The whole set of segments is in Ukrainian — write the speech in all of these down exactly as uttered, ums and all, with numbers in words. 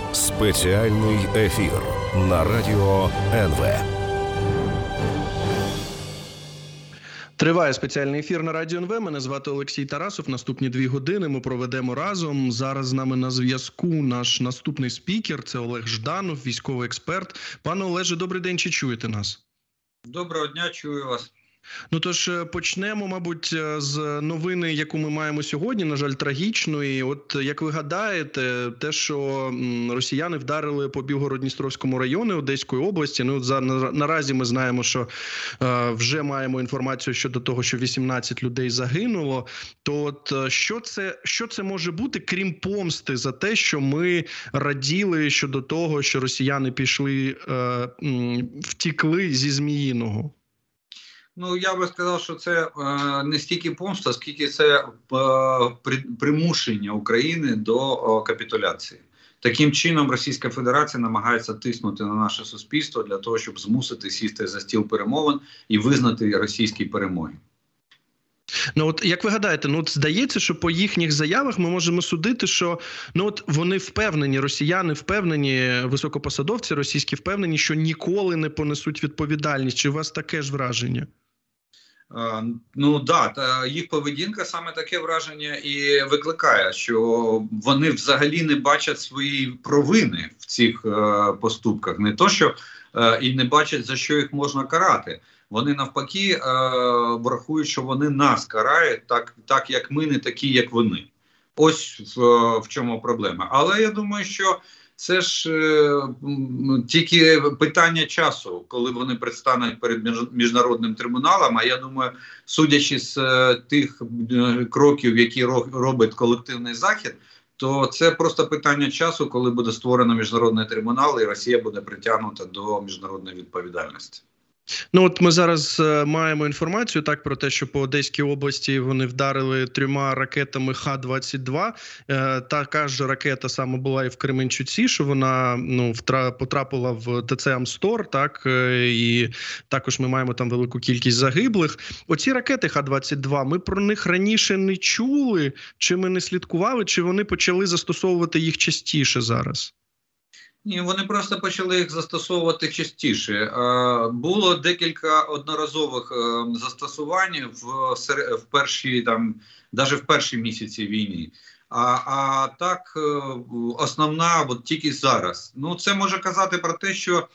Спеціальний ефір на радіо ен ве. Триває спеціальний ефір на радіо ен ве. Мене звати Олексій Тарасов. Наступні дві години ми проведемо разом. Зараз з нами на зв'язку наш наступний спікер – це Олег Жданов, військовий експерт. Пане Олеже, добрий день, чи чуєте нас? Доброго дня, чую вас. Ну тож почнемо, мабуть, з новини, яку ми маємо сьогодні, на жаль, трагічної. От як ви гадаєте, те, що росіяни вдарили по Білгород-Дністровському району Одеської області, ну за наразі ми знаємо, що е, вже маємо інформацію щодо того, що вісімнадцять людей загинуло. То от що це, що це може бути, крім помсти за те, що ми раділи щодо того, що росіяни пішли, е, втікли зі Зміїного? Ну, я би сказав, що це е, не стільки помста, скільки це е, при, примушення України до е, капітуляції. Таким чином Російська Федерація намагається тиснути на наше суспільство для того, щоб змусити сісти за стіл перемовин і визнати російські перемоги. Ну от як ви гадаєте, ну от здається, що по їхніх заявах ми можемо судити, що ну от вони впевнені, росіяни впевнені, високопосадовці російські впевнені, що ніколи не понесуть відповідальність. Чи у вас таке ж враження? Uh, ну да, та їх поведінка саме таке враження і викликає, що вони взагалі не бачать своєї провини в цих uh, поступках. Не то, що uh, і не бачать, за що їх можна карати. Вони навпаки uh, рахують, що вони нас карають так, так, як ми, не такі, як вони. Ось в, uh, в чому проблема. Але я думаю, що це ж е, тільки питання часу, коли вони предстануть перед міжнародним трибуналом. А я думаю, судячи з е, тих е, кроків, які робить колективний Захід, то це просто питання часу, коли буде створено міжнародний трибунал і Росія буде притягнута до міжнародної відповідальності. Ну от ми зараз е, маємо інформацію так про те, що по Одеській області вони вдарили трьома ракетами Х двадцять два. Е, така ж ракета саме була і в Кременчуці, що вона ну втра, потрапила в ТЦ Амстор, так, е, і також ми маємо там велику кількість загиблих. Оці ракети Х двадцять два, ми про них раніше не чули, чи ми не слідкували, чи вони почали застосовувати їх частіше зараз? Ні, вони просто почали їх застосовувати частіше. Е, було декілька одноразових е, застосувань в, в перші, там, навіть в перші місяці війни. А, а так, е, основна от тільки зараз. Ну, це може казати про те, що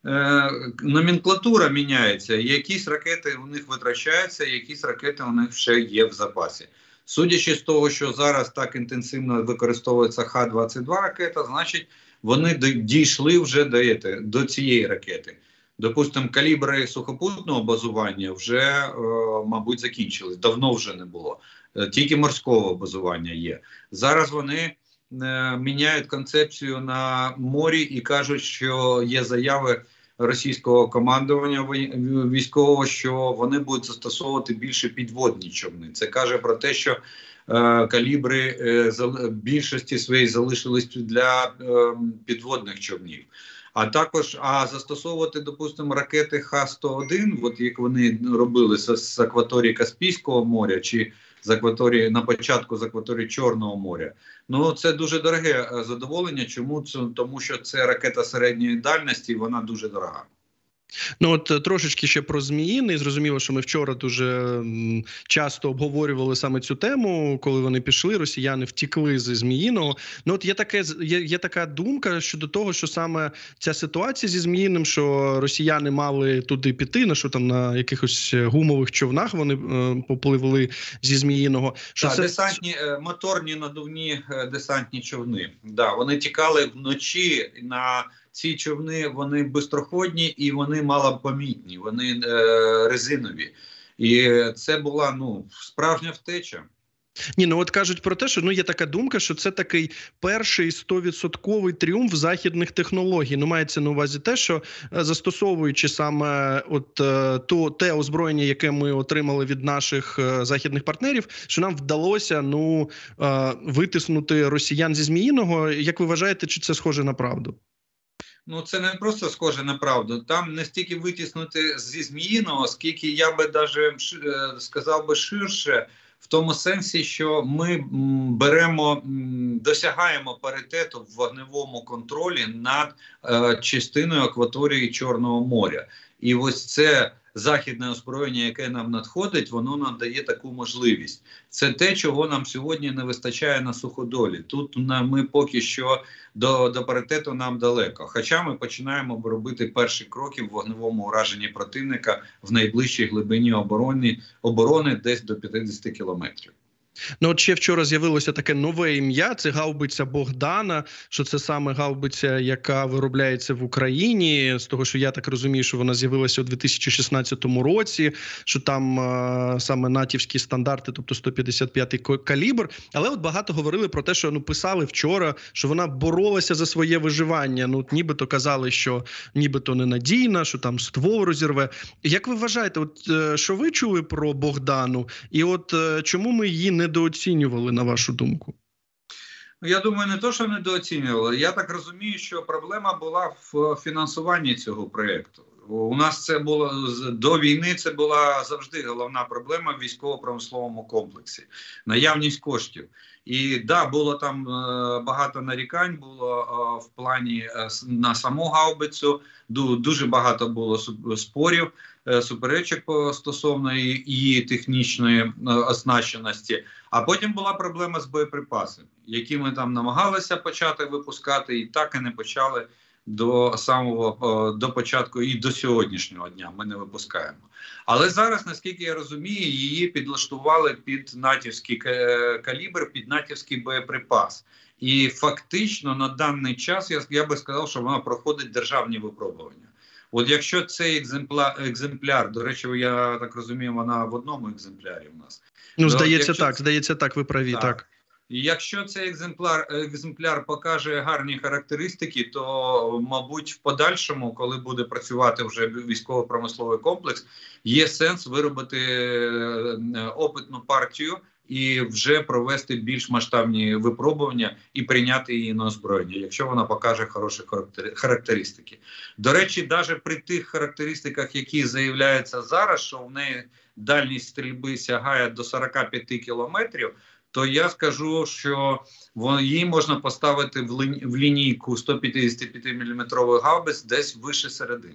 е, номенклатура міняється. Якісь ракети у них витрачаються, якісь ракети у них ще є в запасі. Судячи з того, що зараз так інтенсивно використовується Х двадцять два ракета, значить, вони дійшли вже до, до цієї ракети. Допустимо, калібри сухопутного базування вже, е, мабуть, закінчились. Давно вже не було. Е, тільки морського базування є. Зараз вони е, міняють концепцію на морі і кажуть, що є заяви російського командування військового, що вони будуть застосовувати більше підводні човни. Це каже про те, що е, калібри е, більшості своєї залишились для е, підводних човнів. А також а застосовувати, допустимо, ракети Х сто один, от як вони робили з, з акваторії Каспійського моря чи з акваторії, на початку з акваторії Чорного моря. Ну, це дуже дороге задоволення. Чому? Тому що це ракета середньої дальності і вона дуже дорога. Ну от трошечки ще про Зміїний. Зрозуміло, що ми вчора дуже часто обговорювали саме цю тему, коли вони пішли, росіяни втікли зі Зміїного. Ну от є, таке, є, є така думка щодо того, що саме ця ситуація зі Зміїним, що росіяни мали туди піти, на що там на якихось гумових човнах вони е, попливли зі Зміїного. Що так, це... десантні, моторні надувні десантні човни. Да, вони тікали вночі на... Ці човни, вони бистроходні і вони малопомітні, вони е, резинові. І це була, ну, справжня втеча. Ні, ну от кажуть про те, що ну є така думка, що це такий перший стовідсотковий тріумф західних технологій. Ну, мається на увазі те, що застосовуючи саме от то те озброєння, яке ми отримали від наших західних партнерів, що нам вдалося ну витиснути росіян зі Зміїного. Як ви вважаєте, чи це схоже на правду? Ну, це не просто схоже на правду. Там не стільки витиснути зі Зміїного, скільки я би навіть сказав би ширше, в тому сенсі, що ми м, беремо, м, досягаємо паритету в вогневому контролі над е, частиною акваторії Чорного моря. І ось це західне озброєння, яке нам надходить, воно нам дає таку можливість. Це те, чого нам сьогодні не вистачає на суходолі. Тут ми поки що до, до паритету нам далеко. Хоча ми починаємо робити перші кроки в вогневому ураженні противника в найближчій глибині оборони, оборони десь до п'ятдесят кілометрів. Ну, от ще вчора з'явилося таке нове ім'я, це гаубиця Богдана, що це саме гаубиця, яка виробляється в Україні, з того, що я так розумію, що вона з'явилася у дві тисячі шістнадцятому році, що там а, саме натівські стандарти, тобто сто п'ятдесят п'ятий калібр, але от багато говорили про те, що ну, писали вчора, що вона боролася за своє виживання, ну, нібито казали, що нібито ненадійна, що там ствол розірве. Як ви вважаєте, от що ви чули про Богдану, і от чому ми її не недооцінювали, на вашу думку? Я думаю, не то, що недооцінювали. Я так розумію, що проблема була в фінансуванні цього проєкту. У нас це було до війни, це була завжди головна проблема в військово-промисловому комплексі. Наявність коштів. І да, було там е, багато нарікань, було е, в плані е, на саму гаубицю, ду, дуже багато було спорів, е, суперечок стосовно її технічної е, оснащеності. А потім була проблема з боєприпасами, які ми там намагалися почати випускати і так і не почали. До самого до початку і до сьогоднішнього дня ми не випускаємо. Але зараз, наскільки я розумію, її підлаштували під натівський калібр, під натівський боєприпас. І фактично на даний час я, я би сказав, що вона проходить державні випробування. От якщо цей екземпляр, екземпляр, до речі, я так розумію, вона в одному екземплярі у нас. Ну, здається так, це... здається так, ви праві, так. так. Якщо цей екземпляр, екземпляр покаже гарні характеристики, то, мабуть, в подальшому, коли буде працювати вже військово-промисловий комплекс, є сенс виробити опитну партію і вже провести більш масштабні випробування і прийняти її на озброєння, якщо вона покаже хороші характеристики. До речі, навіть при тих характеристиках, які заявляються зараз, що в неї дальність стрільби сягає до сорок п'ять кілометрів, то я скажу, що її можна поставити в, лі... в лінійку сто п'ятдесят п'ять міліметрових гаубиць десь вище середини.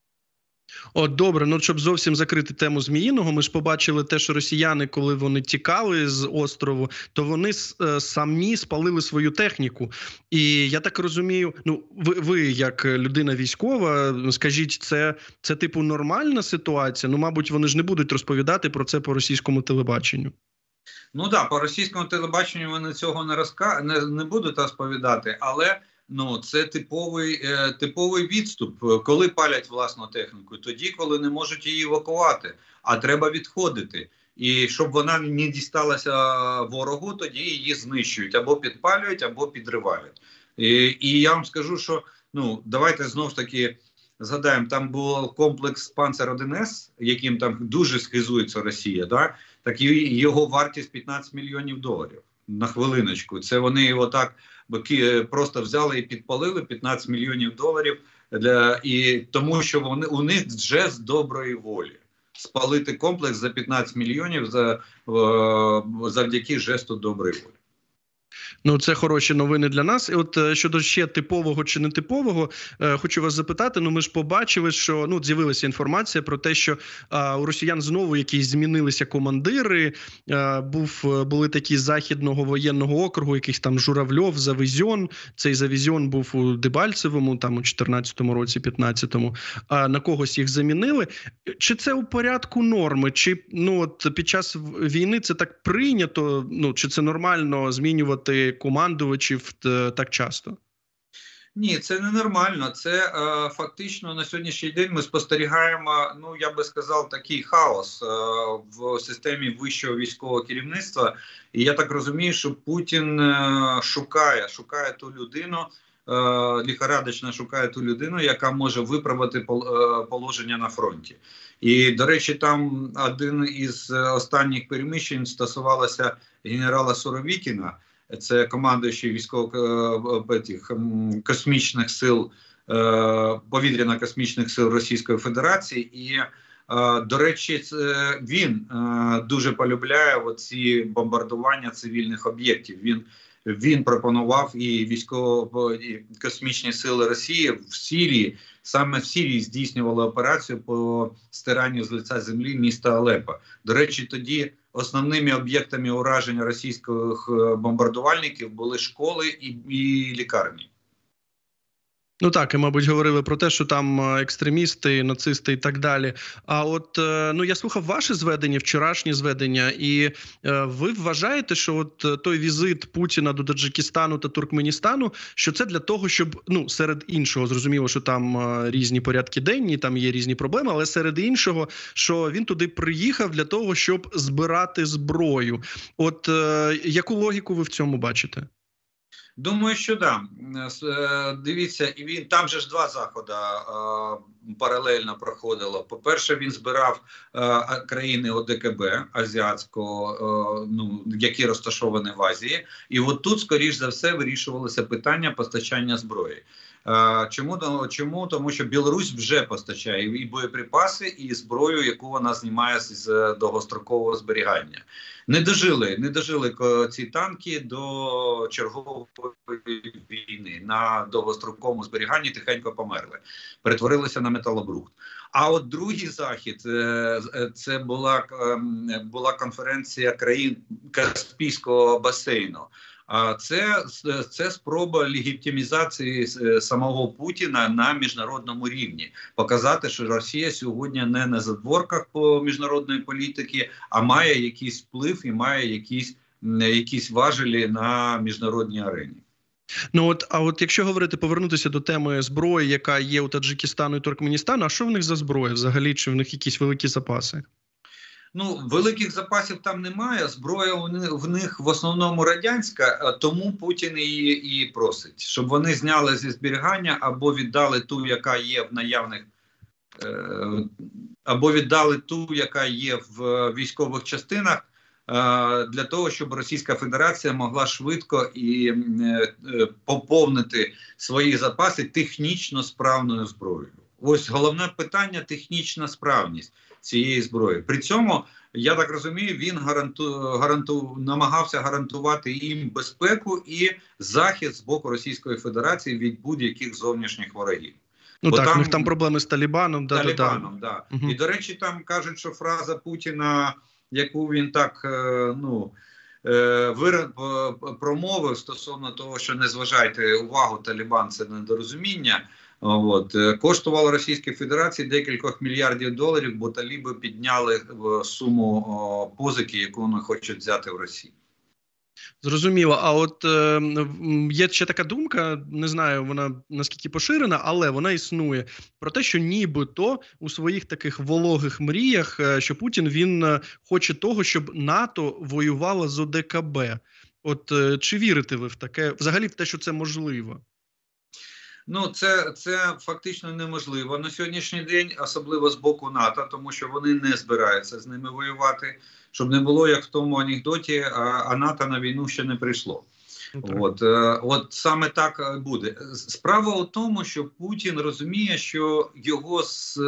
От, добре, ну щоб зовсім закрити тему Зміїного, ми ж побачили те, що росіяни, коли вони тікали з острову, то вони е, самі спалили свою техніку. І я так розумію, ну ви, ви як людина військова, скажіть, це, це типу нормальна ситуація? Ну, мабуть, вони ж не будуть розповідати про це по російському телебаченню. Ну так, да, по російському телебаченню вони цього не, розка... не, не будуть розповідати, але ну, це типовий, е, типовий відступ. Коли палять власну техніку? Тоді, коли не можуть її евакувати, а треба відходити. І щоб вона не дісталася ворогу, тоді її знищують, або підпалюють, або підривають. І, і я вам скажу, що ну, давайте знову ж таки згадаємо, там був комплекс Панцер один ес, яким там дуже схизується Росія, да? Так і його вартість п'ятнадцять мільйонів доларів. На хвилиночку. Це вони його так просто взяли і підпалили, п'ятнадцять мільйонів доларів, для, і тому що вони, у них вже з доброї волі. Спалити комплекс за п'ятнадцять мільйонів за, завдяки жесту доброї волі. Ну, це хороші новини для нас. І от щодо ще типового чи нетипового, е, хочу вас запитати, ну ми ж побачили, що, ну, з'явилася інформація про те, що е, у росіян знову якісь змінилися командири, е, був, були такі з Західного воєнного округу, якийсь там Журавльов, Завізьон, цей Завізьон був у Дебальцевому, там у чотирнадцятому році, п'ятнадцятому, а на когось їх замінили. Чи це у порядку норми, чи, ну, от під час війни це так прийнято, ну, чи це нормально змінювати командувачів так часто? Ні, це не нормально. Це е, фактично на сьогоднішній день ми спостерігаємо, ну я би сказав, такий хаос е, в системі вищого військового керівництва. І я так розумію, що Путін е, шукає, шукає ту людину, е, лихорадочно шукає ту людину, яка може виправити пол, е, положення на фронті. І, до речі, там один із останніх переміщень стосувалося генерала Суровікіна. Це командуючий військово-космічних сил, повітряно-космічних сил Російської Федерації. І До речі, він дуже полюбляє оці бомбардування цивільних об'єктів. Він Він пропонував і військово-космічні сили Росії в Сирії, саме в Сирії здійснювали операцію по стиранню з лиця землі міста Алеппо. До речі, тоді основними об'єктами ураження російських бомбардувальників були школи і, і лікарні. Ну так, і, мабуть, говорили про те, що там екстремісти, нацисти і так далі. А от, ну, я слухав ваше зведення, вчорашнє зведення, і е, ви вважаєте, що от той візит Путіна до Таджикистану та Туркменістану, що це для того, щоб, ну, серед іншого, зрозуміло, що там е, різні порядки денні, там є різні проблеми, але серед іншого, що він туди приїхав для того, щоб збирати зброю. От е, яку логіку ви в цьому бачите? Думаю, що да. Дивіться, і він там же ж два заходи е, паралельно проходило. По-перше, він збирав е, країни ОДКБ азіатського, е, ну, які розташовані в Азії. І от тут, скоріш за все, вирішувалося питання постачання зброї. Е, чому? Чому? Тому що Білорусь вже постачає і боєприпаси, і зброю, яку вона знімає з довгострокового зберігання. Не дожили, не дожили ці танки до чергової війни. На довгостроковому зберіганні тихенько померли. Перетворилися на металобрухт. А от другий захід, це була, була конференція країн Каспійського басейну. А це, це спроба легітимізації самого Путіна на міжнародному рівні. Показати, що Росія сьогодні не на задворках по міжнародної політики, а має якийсь вплив і має якісь, якісь важелі на міжнародній арені. Ну от, а от якщо говорити, повернутися до теми зброї, яка є у Таджикистану і Туркменістану, а що в них за зброя взагалі? Чи в них якісь великі запаси? Ну, великих запасів там немає, зброя в них в основному радянська, тому Путін її і просить, щоб вони зняли зі зберігання або віддали ту, яка є в наявних, або віддали ту, яка є в військових частинах, для того, щоб Російська Федерація могла швидко і поповнити свої запаси технічно справною зброєю. Ось головне питання – технічна справність цієї зброї. При цьому, я так розумію, він гаранту, гаранту, намагався гарантувати їм безпеку і захист з боку Російської Федерації від будь-яких зовнішніх ворогів. Ну Бо так, там, у них там проблеми з Талібаном. Да, Талібаном, да, да. Угу. І, до речі, там кажуть, що фраза Путіна, яку він так, ну, вир... промовив стосовно того, що не зважайте увагу, Талібан – це недорозуміння, от, коштувало Російській Федерації декількох мільярдів доларів, бо таліби підняли суму позики, яку вони хочуть взяти в Росії. Зрозуміло. А от е, є ще така думка, не знаю, вона наскільки поширена, але вона існує, про те, що нібито у своїх таких вологих мріях, що Путін, він хоче того, щоб НАТО воювало з ОДКБ. От е, чи вірите ви в таке, взагалі в те, що це можливо? Ну, це, це фактично неможливо на сьогоднішній день, особливо з боку НАТО, тому що вони не збираються з ними воювати, щоб не було, як в тому анекдоті, а, а НАТО на війну ще не прийшло. Okay. От, от саме так буде. Справа у тому, що Путін розуміє, що його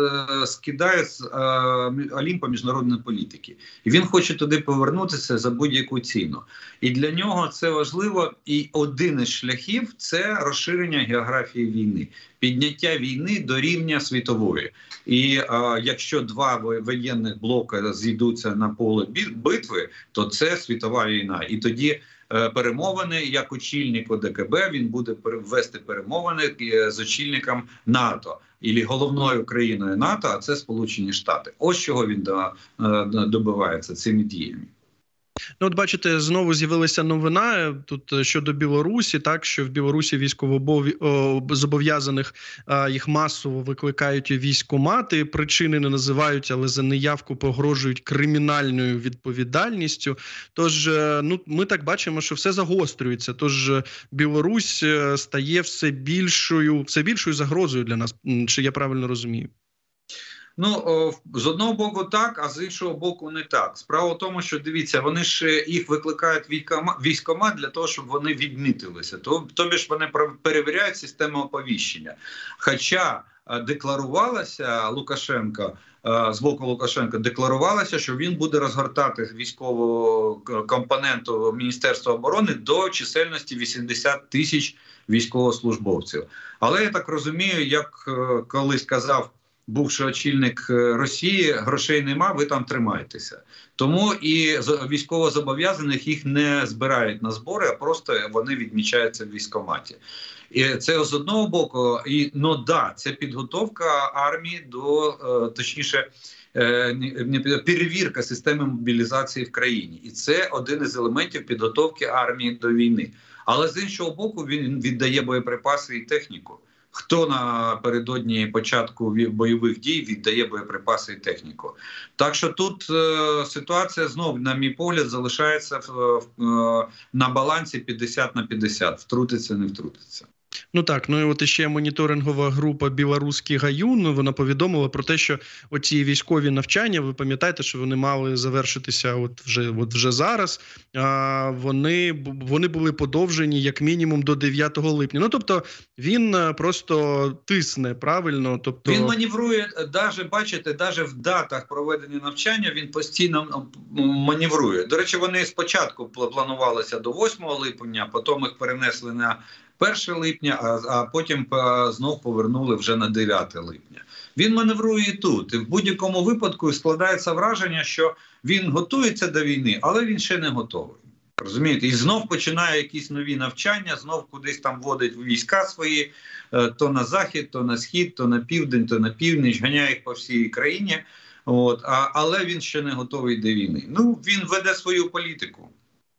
скидає з Олімпа міжнародної політики. І він хоче туди повернутися за будь-яку ціну. І для нього це важливо. І один із шляхів – це розширення географії війни. Підняття війни до рівня світової. І а, якщо два воєнних блоки зійдуться на поле битви, то це світова війна. І тоді перемовини, як очільник ОДКБ, він буде вести перемовини з очільником НАТО. І головною країною НАТО, а це Сполучені Штати. Ось чого він добивається цими діями. Ну, от бачите, знову з'явилася новина тут щодо Білорусі, так, що в Білорусі військовозобов'язаних їх масово викликають у військкомати, причини не називають, але за неявку погрожують кримінальною відповідальністю. Тож, ну, ми так бачимо, що все загострюється. Тож Білорусь стає все більшою, все більшою загрозою для нас. Чи я правильно розумію? Ну, о, з одного боку так, а з іншого боку не так. Справа в тому, що, дивіться, вони ж їх викликають військкомат для того, щоб вони відмітилися. Тобі ж вони перевіряють систему оповіщення. Хоча декларувалося Лукашенко, з боку Лукашенка декларувалося, що він буде розгортати військову компоненту Міністерства оборони до чисельності вісімдесят тисяч військовослужбовців. Але я так розумію, як колись казав бувший очільник Росії, грошей нема, ви там тримайтеся. Тому і військовозобов'язаних їх не збирають на збори, а просто вони відмічаються в військкоматі. І це з одного боку, і, ну да, це підготовка армії до, точніше, перевірка системи мобілізації в країні. І це один із елементів підготовки армії до війни. Але з іншого боку, він віддає боєприпаси і техніку. Хто напередодні початку бойових дій віддає боєприпаси і техніку? Так що тут е, ситуація знов, на мій погляд, залишається в, в, на балансі п'ятдесят на п'ятдесят. Втрутиться, не втрутиться. Ну так, ну і от іще моніторингова група «Білоруський гаюн», вона повідомила про те, що оці військові навчання, ви пам'ятаєте, що вони мали завершитися от вже, от вже зараз, а вони, вони були подовжені як мінімум до дев'ятого липня. Ну, тобто, він просто тисне, правильно? Тобто... Він маневрує, навіть, бачите, навіть в датах проведення навчання він постійно маневрує. До речі, вони спочатку планувалися до восьмого липня, потім їх перенесли на першого липня, а, а потім а, знов повернули вже на дев'яте липня. Він маневрує і тут. І в будь-якому випадку складається враження, що він готується до війни, але він ще не готовий. Розумієте? І знов починає якісь нові навчання, знов кудись там вводить війська свої, то на захід, то на схід, то на південь, то на північ, ганяє їх по всій країні. От, а, але він ще не готовий до війни. Ну, він веде свою політику.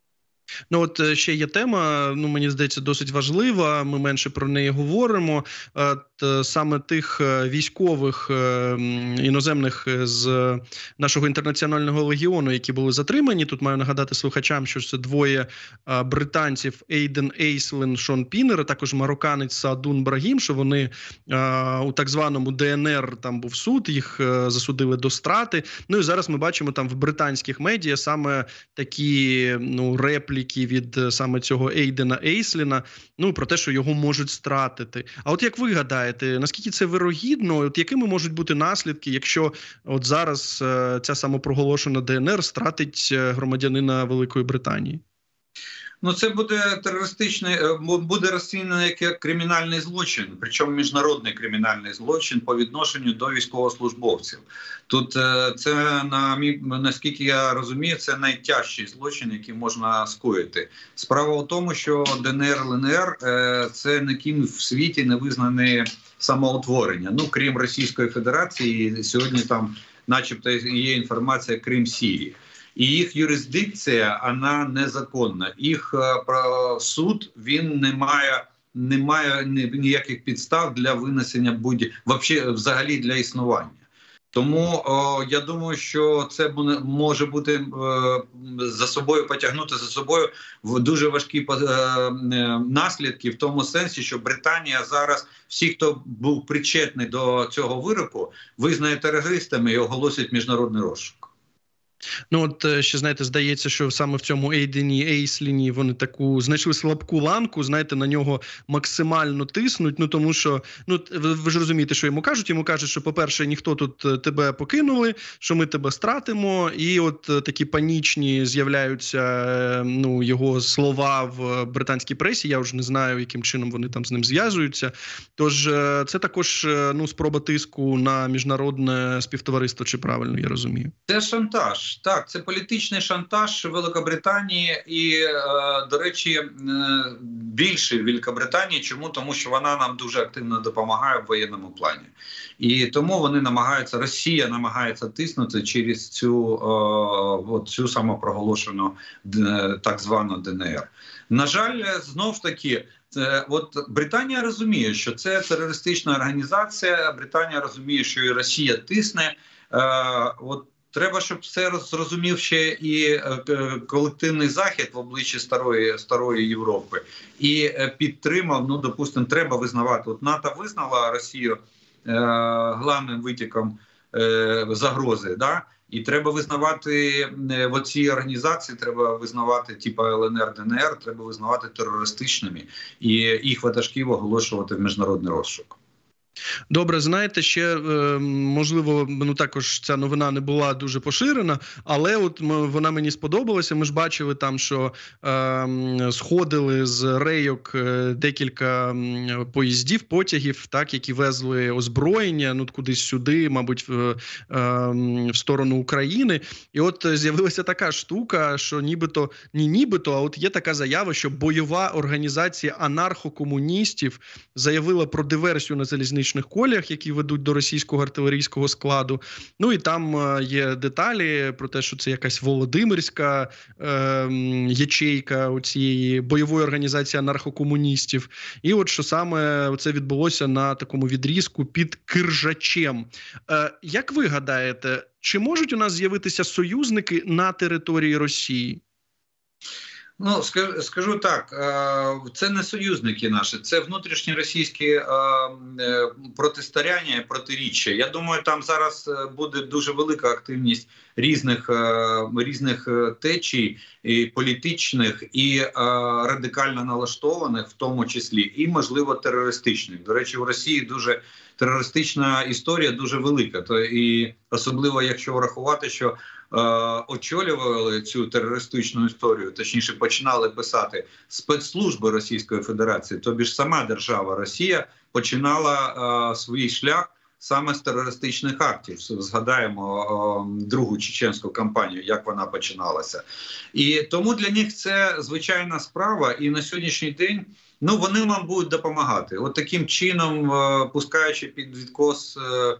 Ну от ще є тема, ну мені здається, досить важлива, ми менше про неї говоримо, от, саме тих військових іноземних з нашого інтернаціонального легіону, які були затримані. Тут маю нагадати слухачам, що це двоє британців Ейден Ейслен, Шон Пінер, а також марокканець Саадун Брагім, що вони у так званому Де Ен Ер, там був суд, їх засудили до страти. Ну і зараз ми бачимо там в британських медіа саме такі, ну, репліки від саме цього Ейдена Ейсліна, ну, про те, що його можуть стратити. А от як ви гадаєте, наскільки це вирогідно, от якими можуть бути наслідки, якщо от зараз е, ця самопроголошена Де Ен Ер стратить громадянина Великої Британії? Ну, це буде терористичний, буде розцінено як кримінальний злочин, причому міжнародний кримінальний злочин по відношенню до військовослужбовців. Тут це, на мій, наскільки я розумію, це найтяжчий злочин, який можна скоїти. Справа в тому, що Де Ен Ер, Ел Ен Ер – це ніким в світі не визнане самоутворення. Ну, крім Російської Федерації, сьогодні там начебто є інформація Крим Сирії. І їх юрисдикція, вона незаконна. Їх е, суд, він не має, не має ніяких підстав для винесення будь-якого, взагалі для існування. Тому о, я думаю, що це може бути е, за собою, потягнути за собою в дуже важкі е, е, наслідки, в тому сенсі, що Британія зараз, всі, хто був причетний до цього вироку, визнає терористами і оголосить міжнародний розшук. Ну от ще, знаєте, здається, що саме в цьому Ейдені Ейсліні вони таку знайшли слабку ланку, знаєте, на нього максимально тиснуть, ну тому що, ну ви, ви ж розумієте, що йому кажуть, йому кажуть, що, по-перше, ніхто тут тебе покинули, що ми тебе стратимо, і от такі панічні з'являються, ну, його слова в британській пресі, я вже не знаю, яким чином вони там з ним зв'язуються, тож це також, ну, спроба тиску на міжнародне співтовариство, чи правильно я розумію? Це шантаж. Так, це політичний шантаж Великобританії і, е, до речі, е, більше Великобританії. Чому? Тому що вона нам дуже активно допомагає в воєнному плані. І тому вони намагаються, Росія намагається тиснути через цю, е, от цю самопроголошену е, так звану Де Ен Ер. На жаль, знов таки, Це, от Британія розуміє, що це терористична організація, Британія розуміє, що і Росія тисне. Е, от Треба, щоб це зрозумів ще і колективний Захід в обличчі старої, старої Європи. І підтримав, ну, допустимо, треба визнавати. От НАТО визнала Росію е, головним витіком е, загрози, да? І треба визнавати е, в цій організації, треба визнавати типу Ел Ен Ер, Де Ен Ер, треба визнавати терористичними і їх ватажків оголошувати в міжнародний розшук. Добре, знаєте, ще, можливо, ну також ця новина не була дуже поширена, але от ми, вона мені сподобалася. Ми ж бачили там, що е, сходили з рейок декілька поїздів, потягів, так, які везли озброєння, ну кудись сюди, мабуть, в, е, в сторону України. І от з'явилася така штука, що нібито, не нібито, а от є така заява, що бойова організація анархокомуністів заявила про диверсію на залізничних коліях, які ведуть до російського артилерійського складу. Ну і там е, є деталі про те, що це якась Володимирська е, ячейка у цієї бойової організації анархокомуністів. І от що саме це відбулося на такому відрізку під Киржачем. Е, як ви гадаєте, чи можуть у нас з'явитися союзники на території Росії? Ну, скажу так, це не союзники наші, це внутрішні російські протистояння і протиріччя. Я думаю, там зараз буде дуже велика активність різних, різних течій, і політичних, і радикально налаштованих, в тому числі, і, можливо, терористичних. До речі, в Росії дуже терористична історія, дуже велика. То і особливо, якщо врахувати, що очолювали цю терористичну історію, точніше починали писати спецслужби Російської Федерації, тобі ж сама держава Росія починала а, свій шлях саме з терористичних актів. Згадаємо а, другу чеченську кампанію, як вона починалася. І тому для них це звичайна справа, і на сьогоднішній день ну, вони вам будуть допомагати. От таким чином, а, пускаючи під відкос а,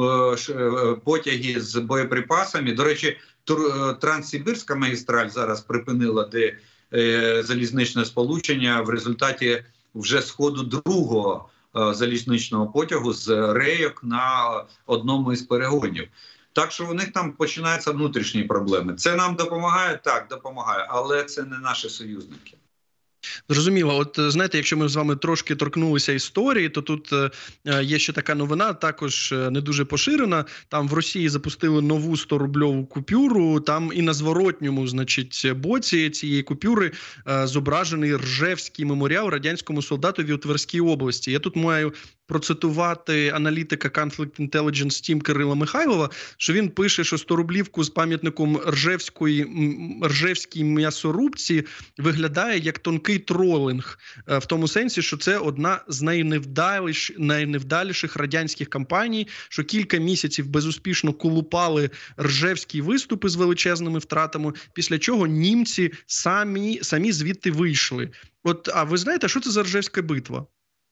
потяги з боєприпасами. До речі, Транссибірська магістраль зараз припинила де е, залізничне сполучення в результаті вже сходу другого е, залізничного потягу з рейок на одному із перегонів. Так що у них там починаються внутрішні проблеми. Це нам допомагає? Так, допомагає, але це не наші союзники. Зрозуміло. От, знаєте, якщо ми з вами трошки торкнулися історії, то тут е, є ще така новина, також не дуже поширена. Там в Росії запустили нову сто-рубльову купюру, там і на зворотньому, значить, боці цієї купюри е, зображений Ржевський меморіал радянському солдатові у Тверській області. Я тут маю процитувати аналітика Conflict Intelligence Team Кирила Михайлова, що він пише, що сто-рублівку з пам'ятником Ржевської, Ржевській м'ясорубці виглядає як тонкий тролинг, в тому сенсі, що це одна з найневдаліш, найневдаліших радянських кампаній, що кілька місяців безуспішно колупали ржевські виступи з величезними втратами, після чого німці самі, самі звідти вийшли. От, а ви знаєте, що це за Ржевська битва?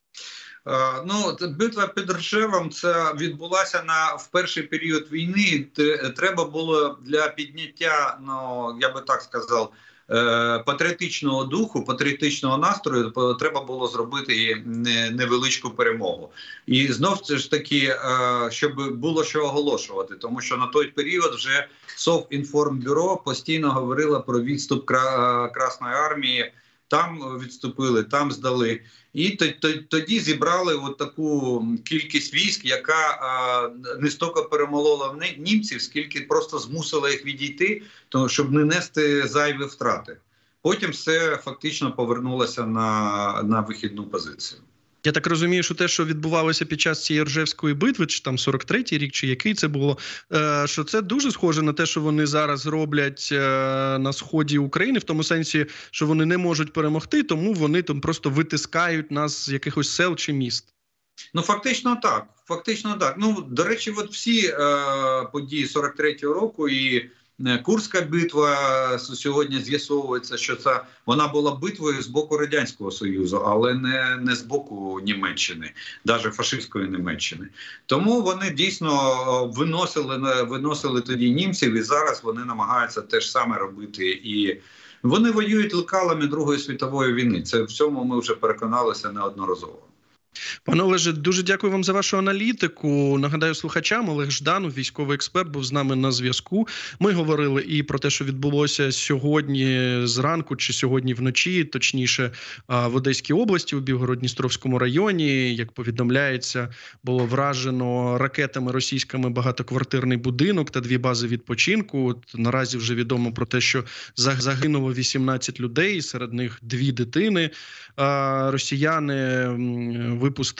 Ну, битва під Ржевом це відбулася на в перший період війни. Треба було для підняття, ну я би так сказав, патріотичного духу, патріотичного настрою, треба було зробити невеличку перемогу. І знов це ж таки, щоб було що оголошувати, тому що на той період вже Совінформбюро постійно говорило про відступ Красної армії. Там відступили, там здали. І тоді зібрали от таку кількість військ, яка а, не стільки перемолола німців, скільки просто змусила їх відійти, тому, щоб не нести зайві втрати. Потім все фактично повернулося на, на вихідну позицію. Я так розумію, що те, що відбувалося під час цієї Ржевської битви, чи там сорок третій рік, чи який це було, що це дуже схоже на те, що вони зараз роблять на сході України, в тому сенсі, що вони не можуть перемогти, тому вони там просто витискають нас з якихось сел чи міст. Ну, фактично так. Фактично так. Ну, до речі, от всі е, події сорок третього року і Курська битва, сьогодні з'ясовується, що це вона була битвою з боку Радянського Союзу, але не, не з боку Німеччини, навіть фашистської Німеччини. Тому вони дійсно виносили, виносили тоді німців, і зараз вони намагаються те ж саме робити. І вони воюють лекалами Другої світової війни. Це в цьому ми вже переконалися неодноразово. Пане Олеже, дуже дякую вам за вашу аналітику. Нагадаю слухачам, Олег Жданов, військовий експерт, був з нами на зв'язку. Ми говорили і про те, що відбулося сьогодні зранку чи сьогодні вночі, точніше, в Одеській області, у Білгород-Дністровському районі. Як повідомляється, було вражено ракетами російськими багатоквартирний будинок та дві бази відпочинку. От наразі вже відомо про те, що загинуло вісімнадцять людей, серед них дві дитини. Росіяни випустили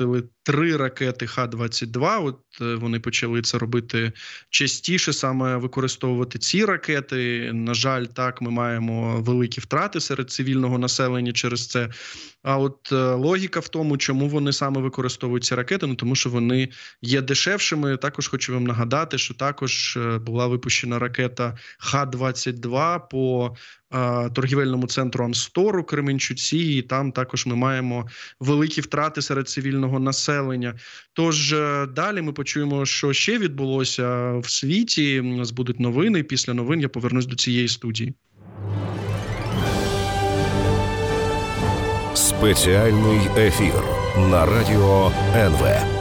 три ракети Х двадцять два. От вони почали це робити частіше, саме використовувати ці ракети. На жаль, так, ми маємо великі втрати серед цивільного населення через це. А от логіка в тому, чому вони саме використовують ці ракети, ну тому що вони є дешевшими. Також хочу вам нагадати, що також була випущена ракета Х двадцять два по а, торгівельному центру Амстор у Кременчуці, і там також ми маємо великі втрати серед цивільного населення. Тож далі ми почуємо, що ще відбулося в світі. У нас будуть новини. Після новин я повернусь до цієї студії. Спеціальний ефір на радіо ен ве.